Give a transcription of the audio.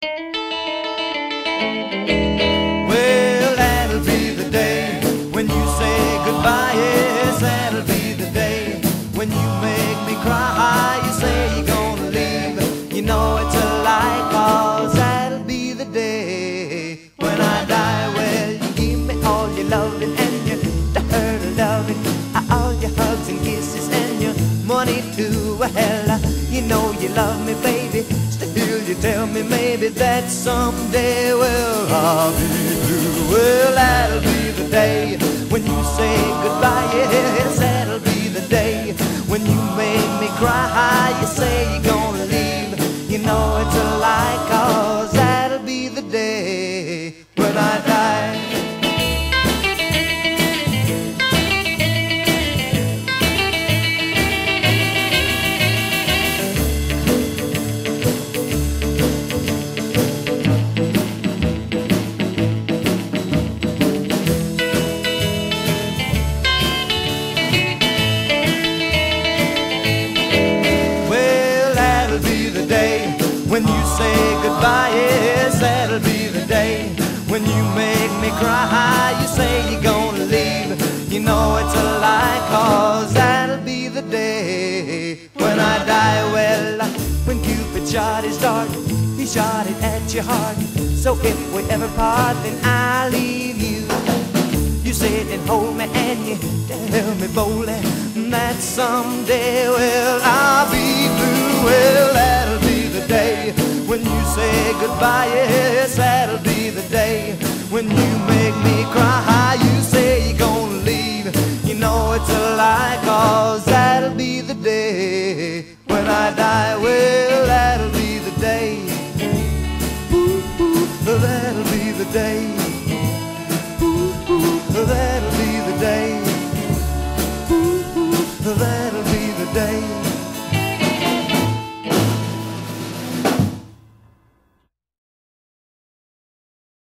Well, that'll be the day when you say goodbye. Yes, that'll be the day when you make me cry. You say you're gonna leave, you know it's a lie, 'cause that'll be the day when I die. Well, you give me all your loving and your hurt loving, all your hugs and kisses and your money too. Well, you know you love me, baby. Still you tell me maybe that someday, well, I'll be blue. Well, that'll be the day when you say goodbye. Yes, that'll be the day when you make me cry. You say you're gonna leave, you know it's a lie, 'cause that'll be the day when I die. When you say goodbye, yes, that'll be the day when you make me cry. You say you're gonna leave, you know it's a lie, 'cause that'll be the day when I die. Well, when Cupid shot his dart, he shot it at your heart. So if we ever part, then I'll leave you. You sit and hold me and you tell me boldly that someday, well, I'll be blue. Well, that'll be the day when you say goodbye. Yes, that'll be the day when you make me cry. You say you're gonna leave, you know it's a lie, 'cause that'll be the day when I die. Well, that'll be the day. Ooh, ooh, that'll be the day. Ooh, ooh, that'll be the day. Ooh, ooh, that'll